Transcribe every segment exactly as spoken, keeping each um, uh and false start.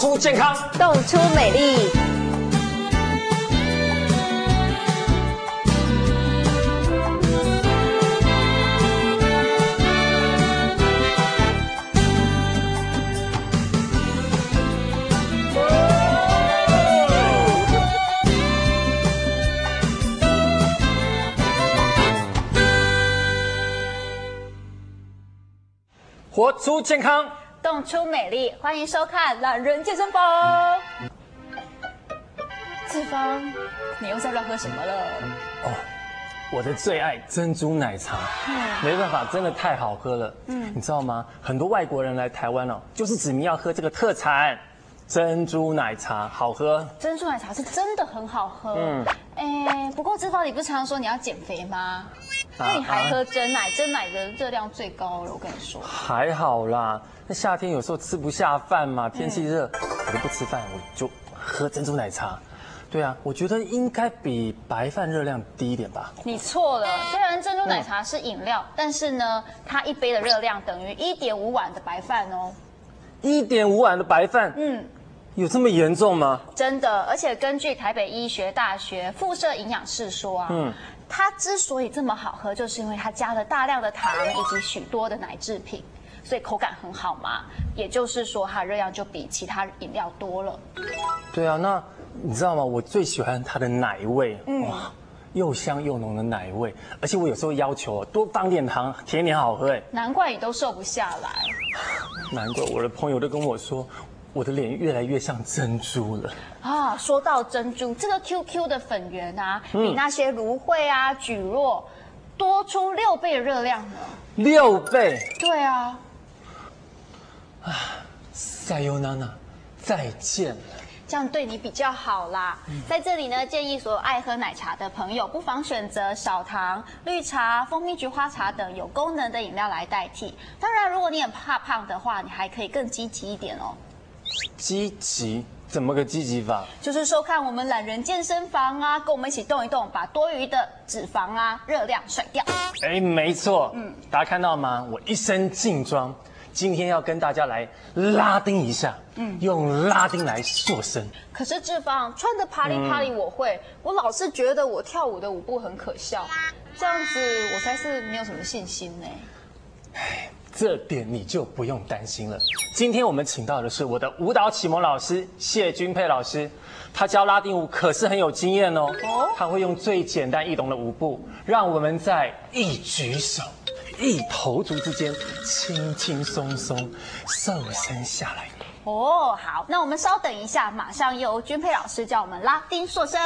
出健康， 动出美丽。 活出健康， 动出美丽，欢迎收看《懒人健身房》。志芳，你又在乱喝什么了？ 哦，我的最爱珍珠奶茶，嗯，没办法，真的太好喝了。嗯，你知道吗？很多外国人来台湾哦，就是指明要喝这个特产珍珠奶茶，好喝。 珍珠奶茶是真的很好喝。嗯，哎，不过志芳，你不是常常说你要减肥吗？那你还喝真奶？真奶的热量最高了，我跟你说。 还好啦，那夏天有时候吃不下饭嘛，天气热，嗯、我都不吃饭，我就喝珍珠奶茶。对啊，我觉得应该比白饭热量低一点吧。 你错了，虽然珍珠奶茶是饮料，嗯、但是呢，它一杯的热量等于一点五碗的白饭哦。 一点五碗的白饭？嗯。有这么严重吗？ 真的，而且根据台北医学大学附设营养室说啊，嗯，它之所以这么好喝，就是因为它加了大量的糖以及许多的奶制品，所以口感很好嘛。也就是说，它热量就比其他饮料多了。 对啊，那你知道吗？我最喜欢它的奶味，嗯，哇，又香又浓的奶味，而且我有时候要求多放点糖，甜点好喝哎。 难怪你都瘦不下来。 难怪我的朋友都跟我说。我的脸越来越像珍珠了啊！说到珍珠，这个 Q Q 的粉圆啊，嗯、比那些芦荟啊、蒟蒻多出六倍的热量呢。 六倍？ 对啊。 啊，塞尤娜娜，再见了。 这样对你比较好啦。嗯、在这里呢，建议所有爱喝奶茶的朋友，不妨选择少糖、绿茶、蜂蜜菊花茶等有功能的饮料来代替。当然，如果你很怕胖的话，你还可以更积极一点哦。 积极？怎么个积极法？ 就是收看我们懒人健身房啊，跟我们一起动一动，把多余的脂肪啊、热量甩掉。 哎，没错，嗯，大家看到吗？我一身劲装，今天要跟大家来拉丁一下，嗯，用拉丁来塑身。 可是志芳穿的啪里啪里我会，嗯、我老是觉得我跳舞的舞步很可笑，这样子我才是没有什么信心呢。 哎。这点你就不用担心了。今天我们请到的是我的舞蹈启蒙老师谢君佩老师，他教拉丁舞可是很有经验哦。哦，他会用最简单易懂的舞步，让我们在一举手、一投足之间轻轻松松瘦身下来。 哦，好，那我们稍等一下，马上由君佩老师教我们拉丁塑身。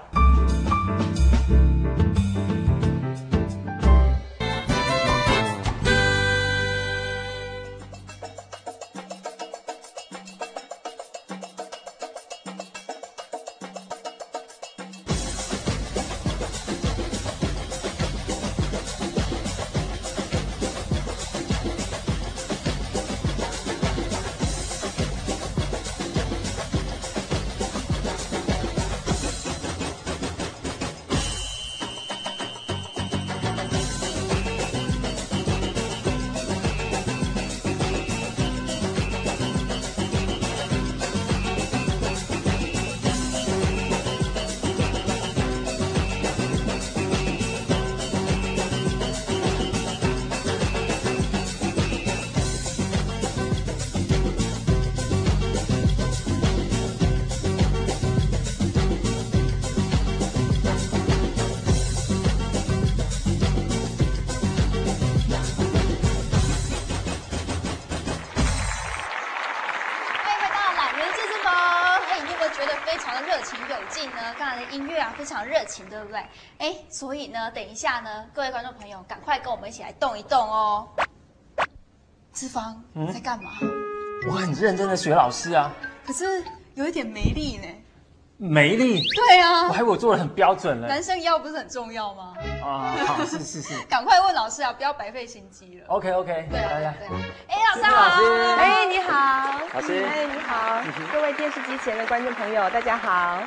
音乐啊，非常热情，对不对？哎，所以呢，等一下呢，各位观众朋友，赶快跟我们一起来动一动哦。志芳，你在干嘛？ 我很认真的学老师啊， 可是有一点没力呢。 没力？ 对啊， 我还以为我做的很标准了。 男生腰不是很重要吗？ 啊，好，是是是。 赶快问老师啊，不要白费心机了。 OK OK， 对啊， 来来。 哎，老师好。 哎，你好。 老师。 哎，你好。各位电视机前的观众朋友，大家好。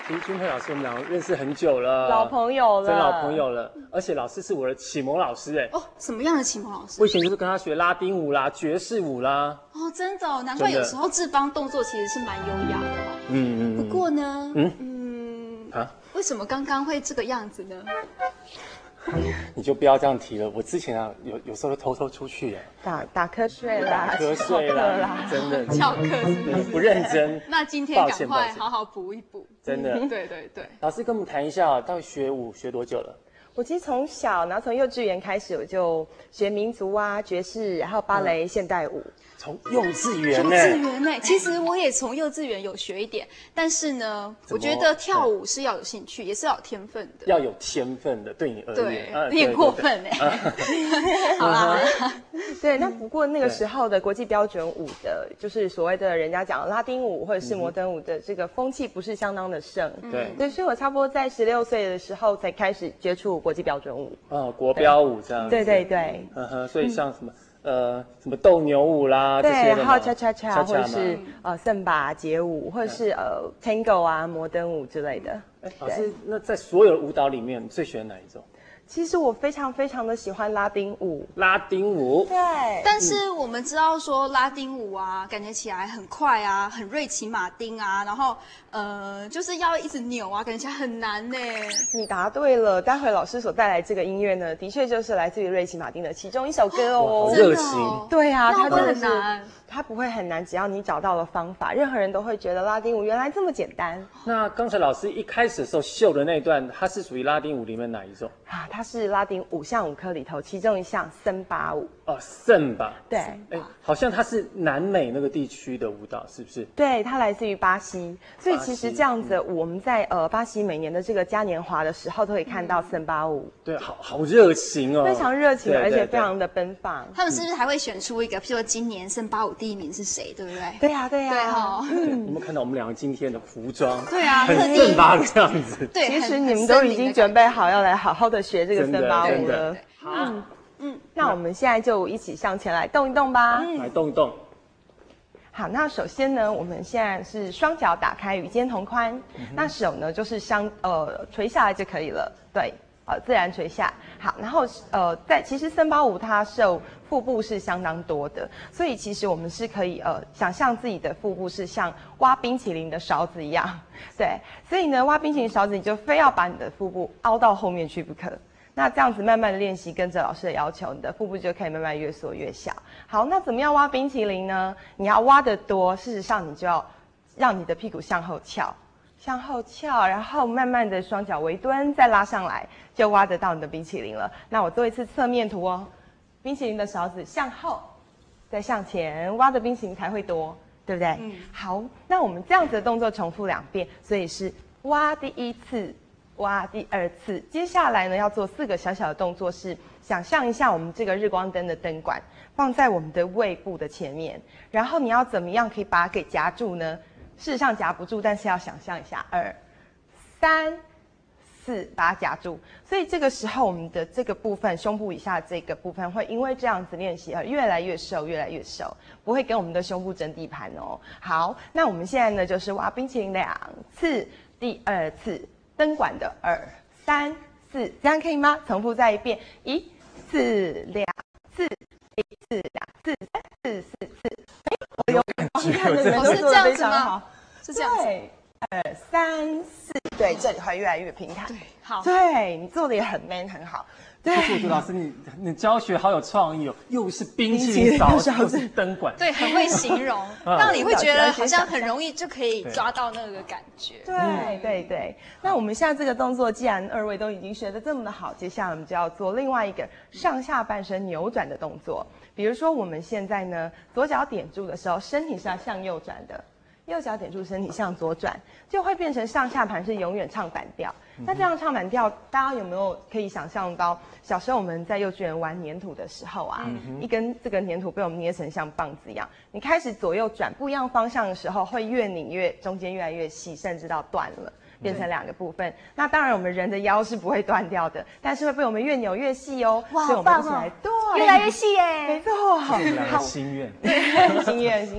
林君佩老师，我们两个认识很久了， 老朋友了， 真老朋友了。而且老师是我的启蒙老师哎。 哦，什么样的启蒙老师？ 我以前就是跟他学拉丁舞啦、爵士舞啦。 哦，真的、哦，难怪有时候志邦动作其实是蛮优雅的哦。嗯嗯。不过呢，嗯嗯啊，为什么刚刚会这个样子呢？ 你就不要这样提了。我之前啊，有有时候都偷偷出去哎， 打打瞌睡啦， 打瞌睡啦，真的翘课是不是？ 不认真。 那今天赶快好好补一补。 真的。 对对对。 老师跟我们谈一下，到底学舞学多久了？ 我其实从小，然后从幼稚园开始，我就学民族啊、爵士，然后芭蕾、嗯、现代舞。 从幼稚园呢？幼稚园呢？其实我也从幼稚园有学一点，但是呢，我觉得跳舞是要有兴趣，也是要有天分的。 要有天分的，对你而言， 对，你也过分哎。好啦， 对，那不过那个时候的国际标准舞的，就是所谓的人家讲拉丁舞或者是摩登舞的这个风气不是相当的盛。 对， 对，所以我差不多在十六岁的时候才开始接触国际标准舞。 哦，国标舞这样。 对对对。 嗯哼，所以像什么？呃，什么斗牛舞啦， 对， 这些的然后恰恰恰，或者是呃圣巴街舞，或者是呃 Tango 啊、摩登舞之类的。 哎，老师，那在所有的舞蹈里面，你最喜欢哪一种？ 其实我非常非常的喜欢拉丁舞。 拉丁舞， 对。 但是我们知道说拉丁舞啊，感觉起来很快啊，很瑞奇马丁啊，然后呃，就是要一直扭啊，感觉起来很难呢。 你答对了，待会老师所带来这个音乐呢，的确就是来自于瑞奇马丁的其中一首歌哦。 热情。 对啊， 它真的是。 它不会很难，只要你找到了方法，任何人都会觉得拉丁舞原来这么简单。 那刚才老师一开始的时候秀的那段，它是属于拉丁舞里面哪一种啊？它是拉丁五项舞科里头其中一项森巴舞。 哦，森巴。 对， 哎，好像它是南美那个地区的舞蹈，是不是？ 对，它来自于巴西，所以其实这样子，嗯、我们在呃巴西每年的这个嘉年华的时候，都可以看到森巴舞。 对，好好热情哦， 非常热情，而且非常的奔放。 他们是不是还会选出一个，譬如说今年森巴舞第一名是谁，对不对？ 对呀、啊，对呀、啊， 对哈。 嗯，有没有看到我们两个今天的服装？ 对啊， 很森巴的样子。 对， 其实你们都已经准备好要来好好的学这个森巴舞了。 好， 嗯嗯，那我们现在就一起向前来动一动吧。 嗯，来动一动。 好，那首先呢，我们现在是双脚打开，与肩同宽。嗯、那手呢，就是相呃垂下来就可以了。对。呃，自然垂下。好，然后呃，在其实森巴舞它受腹部是相当多的，所以其实我们是可以呃想象自己的腹部是像挖冰淇淋的勺子一样，对，所以呢挖冰淇淋勺子你就非要把你的腹部凹到后面去不可。那这样子慢慢的练习，跟着老师的要求，你的腹部就可以慢慢越缩越小。好，那怎么样挖冰淇淋呢？你要挖得多，事实上你就要让你的屁股向后翘。向后翘，然后慢慢的双脚微蹲，再拉上来，就挖得到你的冰淇淋了。那我做一次侧面图哦，冰淇淋的勺子向后，再向前，挖的冰淇淋才会多，对不对？嗯。好，那我们这样子的动作重复两遍，所以是挖第一次，挖第二次。接下来呢，要做四个小小的动作，是想象一下我们这个日光灯的灯管放在我们的胃部的前面，然后你要怎么样可以把它给夹住呢？事实上夹不住，但是要想象一下，二、三、四，把它夹住。所以这个时候，我们的这个部分，胸部以下这个部分，会因为这样子练习而越来越瘦，越来越瘦，不会跟我们的胸部争地盘哦。好，那我们现在呢，就是挖冰淇淋两次，第二次灯管的二、三、四，这样可以吗？重复再一遍，一次、两次，一次、两次、三次、四次。我有感觉， 我是这样子吗？是这样子。 对，二三四，对，这里会越来越平坦。 对，好。 对你做的也很 man， 很好。对， 我觉得老师你你教学好有创意哦，又是冰淇淋勺，又是灯管， 对，很会形容，让你会觉得好像很容易就可以抓到那个感觉。 对对对。那我们现在这个动作，既然二位都已经学得这么的好，接下来我们就要做另外一个上下半身扭转的动作。比如说我们现在呢，左脚点住的时候，身体是要向右转的。右脚点住，身体向左转，就会变成上下盘是永远唱反调。嗯、那这样唱反调，大家有没有可以想象到，小时候我们在幼稚园玩粘土的时候啊，嗯、一根这个粘土被我们捏成像棒子一样，你开始左右转不一样方向的时候，会越拧越中间越来越细，甚至到断了。变成两个部分，那当然我们人的腰是不会断掉的，但是会被我们越扭越细哦。 哇， 所以我们一起来，对， 越来越细耶， 没错， 好，心愿， 对，心愿，心愿。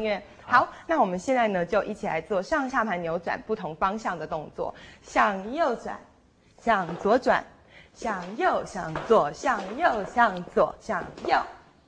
好，那我们现在呢就一起来做上下盘扭转不同方向的动作，向右转，向左转，向右，向左，向右，向左，向右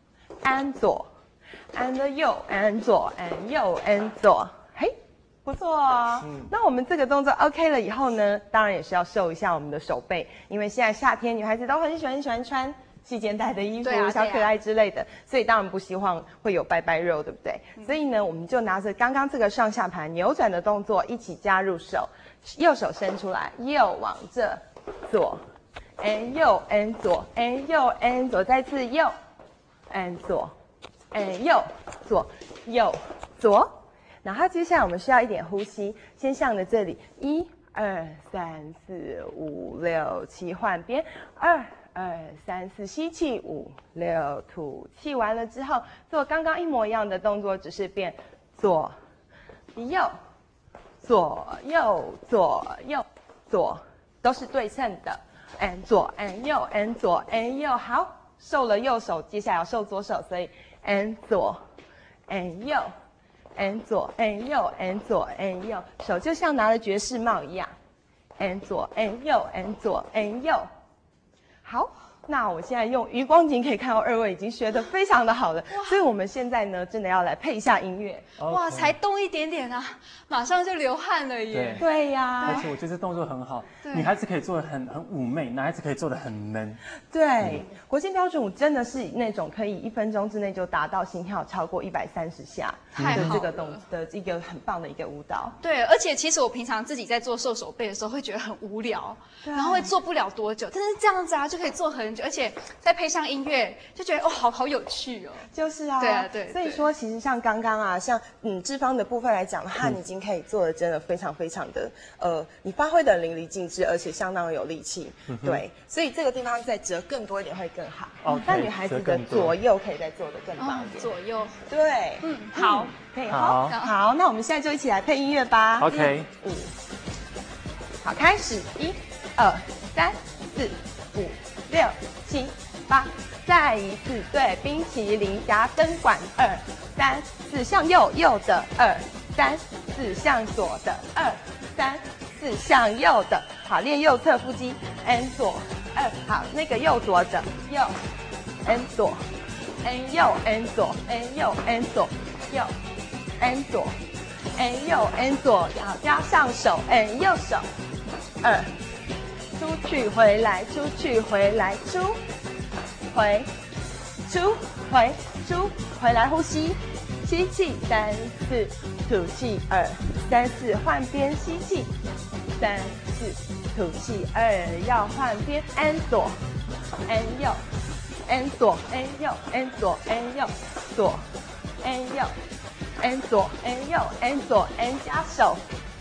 ，and 左 ，and 右 ，and 左 ，and 右 ，and 左，嘿。不错哦，嗯、那我们这个动作 OK 了以后呢，当然也是要瘦一下我们的手背，因为现在夏天女孩子都很喜欢很喜欢穿细肩带的衣服、啊、小可爱之类的，所以当然不希望会有拜拜肉，对不对？嗯、所以呢，我们就拿着刚刚这个上下盘扭转的动作一起加入手，右手伸出来，右往这，左 ，and 右 and 左 and 右 and 左，再次右 and 左 and 右左右左。然后接下来我们需要一点呼吸，先向着这里，一、二、三、四、五、六、七，换边，二、二、三、四，吸气，五、六，吐气，完了之后做刚刚一模一样的动作，只是变左、右、左右、左右、左，都是对称的 ，and 左 and 右 and 左 and 右，好，瘦了右手，接下来要瘦左手，所以 and 左 and 右。and 左 and 右 and 左 and 右，手就像拿了爵士帽一样 ，and 左 and 右 and 左 and 右。好，那我现在用余光景可以看到二位已经学得非常的好了，所以我们现在呢真的要来配一下音乐。 哇，才动一点点啊，马上就流汗了耶。 对对呀， 而且我觉得这动作很好，女孩子可以做的很很妩媚，男孩子可以做的很 man。 对，嗯、国际标准舞真的是那种可以一分钟之内就达到心跳超过一百三十下的这个动的一个很棒的一个舞蹈。 对，而且其实我平常自己在做瘦手背的时候会觉得很无聊，然后会做不了多久，但是这样子啊就可以做很久，而且再配上音乐，就觉得哦好好有趣哦。 就是啊， 对啊对。 所以说，其实像刚刚啊，像嗯脂肪的部分来讲的话，嗯、你已经可以做的真的非常非常的呃，你发挥的淋漓尽致，而且相当有力气。嗯、对，所以这个地方再折更多一点会更好。 哦， 那女孩子的左右可以再做的更棒一点。 哦、左右， 对， 嗯，好， 可以好，好，那我们现在就一起来配音乐吧。 OK， 五，好，开始，一、二、三、四、五、六、七、八，再一次，对，冰淇淋加灯管，二、三、四，向右右的，二、三、四，向左的，二、三、四，向右的，好，练右侧腹肌 ，and 左，二，好，那个右左的，右 ，and 左 ，and 右 ，and 左 ，and 右 ，and 左，右 ，and 左 ，and 右 ，and 左，好，加上手 ，and 右手，二，出去回来，出去回来，出。回，出，回，出，回来呼吸，吸气三四，吐气二三四，换边吸气三四，吐气二，要换边 ，and 左 ，and 右 ，and 左 ，and 右 ，and 左 ，and 右，左 ，and 右 ，and 左 ，and 右 ，and 左 ，and 加手。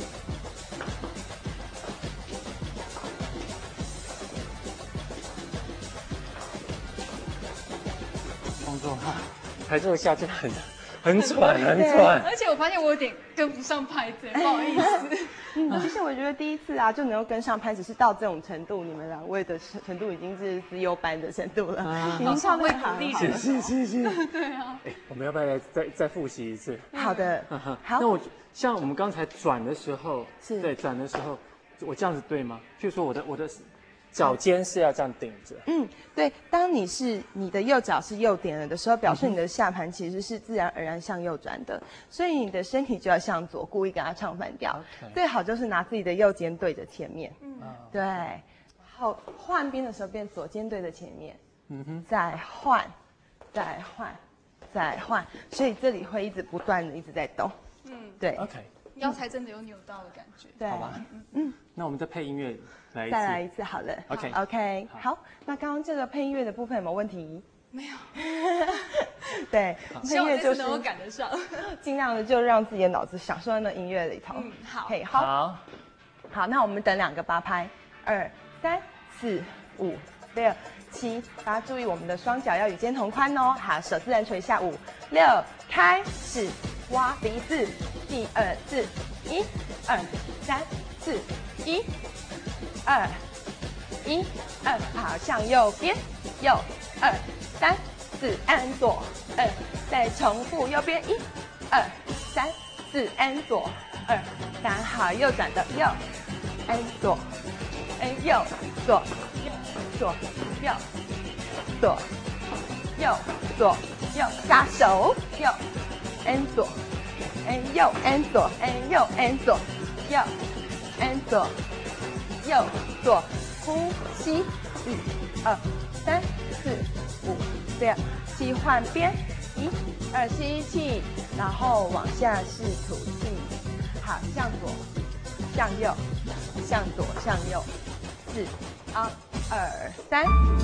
动作哈，拍这个下就很很喘很喘， 而且我发现我有点跟不上拍子，不好意思。 嗯，其实我觉得第一次啊就能够跟上拍子，是到这种程度，你们两位的程度已经是资优班的程度了，啊、已经唱会鼓励了。谢谢谢谢。 对啊。 哎，我们要不要来再再复习一次？ 好的， 好。那我像我们刚才转的时候， 是对转的时候，我这样子对吗？譬如说我的我的。脚尖是要这样顶着。 嗯，对。当你是你的右脚是右点了的时候，表示你的下盘其实是自然而然向右转的，所以你的身体就要向左，故意给它唱反调。Okay. 最好就是拿自己的右肩对着前面。嗯，对。然后换边的时候变左肩对着前面。嗯哼。再换，再换，再换，所以这里会一直不断的一直在动。嗯，对。 OK。 腰才真的有扭到的感觉。 对， 好吧。嗯。那我们再配音乐。来再来一次，好了 ，OK OK， 好, 好。那刚刚这个配音乐的部分有没有问题？ 没有。 对，配音乐就是能够赶得上， 尽量的就让自己的脑子享受在那音乐里头。 嗯，好， 可以，好， 好， 好。那我们等两个八拍，二、三、四、五、六、七、八。注意我们的双脚要与肩同宽哦。好，手自然垂下，五、六，开始，挖鼻子，一二四，一、二、三、四，一。二，一，二，好，向右边，右，二，三，四，按左，二，再重复右边，一，二，三。 三四 ，N 左二三，好，右转的右 ，N 左 ，N 右左右左右左右左右，加手右 ，N 左 ，N 右 ，N 左 ，N 右 ，N 左右 ，N 左右左，呼吸，一二三四五六七，换边，一二吸气，然后往下是吐气，好，向左，向右，向左，向右，四，啊，二三。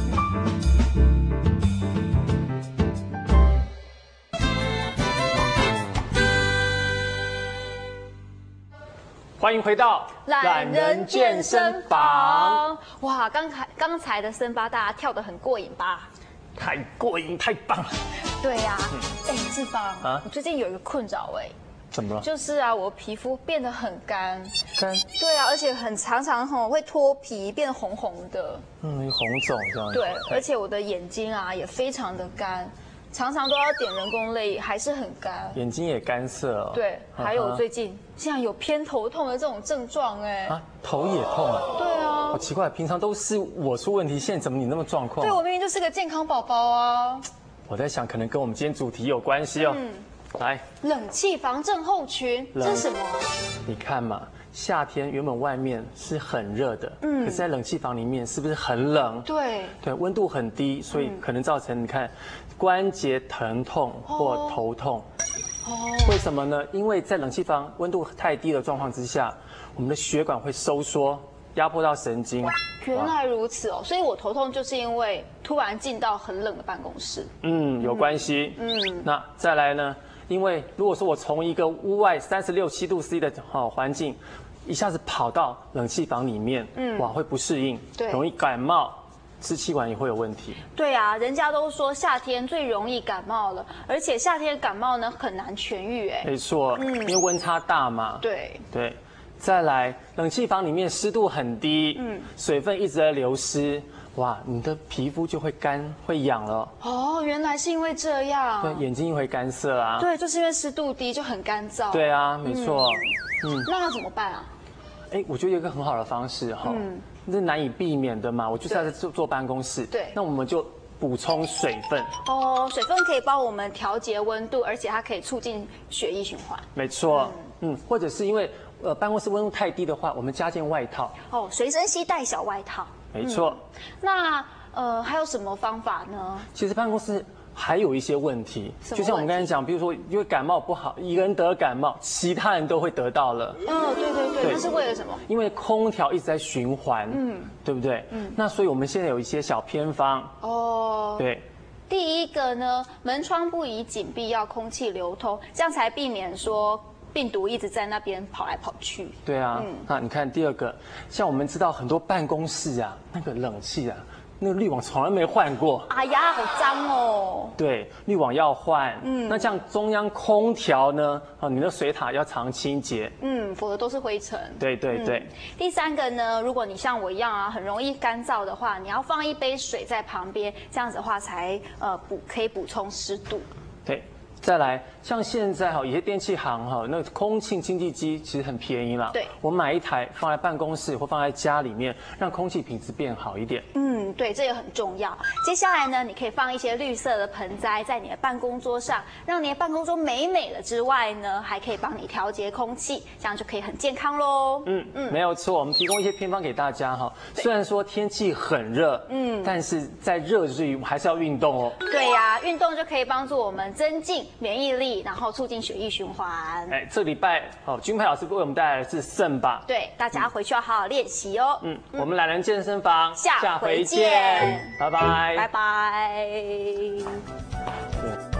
欢迎回到懒人健身房。哇，刚才刚才的森巴大家跳得很过瘾吧？ 太过瘾，太棒了。 对呀、啊，哎、嗯，志芳啊， 我最近有一个困扰哎、 怎么了？ 就是啊，我皮肤变得很干。 干？ 对啊，而且很常常吼会脱皮，变得红红的。 嗯，红肿这样。 对，而且我的眼睛啊也非常的干。常常都要点人工泪，还是很干， 眼睛也干涩哦。 对，还有最近竟然有偏头痛的这种症状，哎， 啊，头也痛啊？ 对啊， 好奇怪，平常都是我出问题，现在怎么你那么状况？ 对，我明明就是个健康宝宝啊。 我在想，可能跟我们今天主题有关系哦。嗯，来， 冷气房症候群，这是什么？ 你看嘛，夏天原本外面是很热的，嗯，可是在冷气房里面是不是很冷？ 对， 对，温度很低，所以可能造成你看关节疼痛或头痛。哦，为什么呢？因为在冷气房温度太低的状况之下，我们的血管会收缩，压迫到神经。 原来如此哦，所以我头痛就是因为突然进到很冷的办公室。 嗯，有关系。嗯，那再来呢？因为如果说我从一个屋外三十六七度 C 的好环境，一下子跑到冷气房里面，嗯，哇，会不适应， 对， 容易感冒，支气管也会有问题。 对啊，人家都说夏天最容易感冒了，而且夏天感冒呢很难痊愈，哎， 没错，嗯，因为温差大嘛。 对对，再来，冷气房里面湿度很低，嗯，水分一直在流失。哇，你的皮肤就会干、会痒了。 哦，原来是因为这样。 对，眼睛也会干涩啊。 对，就是因为湿度低就很干燥。 对啊，没错。 嗯，嗯那要怎么办啊？ 哎，我觉得有一个很好的方式哈，嗯，这难以避免的嘛。我就是要在坐坐办公室， 对， 那我们就补充水分。 哦，水分可以帮我们调节温度，而且它可以促进血液循环。 没错，嗯，嗯或者是因为呃办公室温度太低的话，我们加件外套。 哦，随身携带小外套。 没错， 嗯、那呃还有什么方法呢？ 其实办公室还有一些问题， 问题就像我们刚才讲，比如说因为感冒不好，一个人得感冒，其他人都会得到了。 嗯，对对对，那是为了什么？ 因为空调一直在循环，嗯，对不对？嗯，那所以我们现在有一些小偏方。哦，对。 第一个呢，门窗不宜紧闭，要空气流通，这样才避免说病毒一直在那边跑来跑去。 对啊，嗯、那你看第二个，像我们知道很多办公室啊，那个冷气啊，那个滤网从来没换过。 哎呀，好脏哦。 对，滤网要换。嗯，那像中央空调呢，哦，你的水塔要常清洁。 嗯，否则都是灰尘。 对对对、 嗯。第三个呢，如果你像我一样啊，很容易干燥的话，你要放一杯水在旁边，这样子的话才呃补可以补充湿度。 对。再来，像现在哈，有些电器行哈，那空气清净机其实很便宜啦。 对， 我买一台放在办公室或放在家里面，让空气品质变好一点。 嗯，对，这也很重要。接下来呢，你可以放一些绿色的盆栽在你的办公桌上，让你的办公桌美美的之外呢，还可以帮你调节空气，这样就可以很健康喽。 嗯嗯，没有错，我们提供一些偏方给大家哈。虽然说天气很热，嗯，但是在热之余，还是要运动哦。 对呀、啊，运动就可以帮助我们增进免疫力，然后促进血液循环。 哎，这礼拜哦，君佩老师为我们带来的是圣吧。 对，大家回去要好好练习哦。 嗯，嗯我们懒人健身房下回见， 拜拜， 拜拜。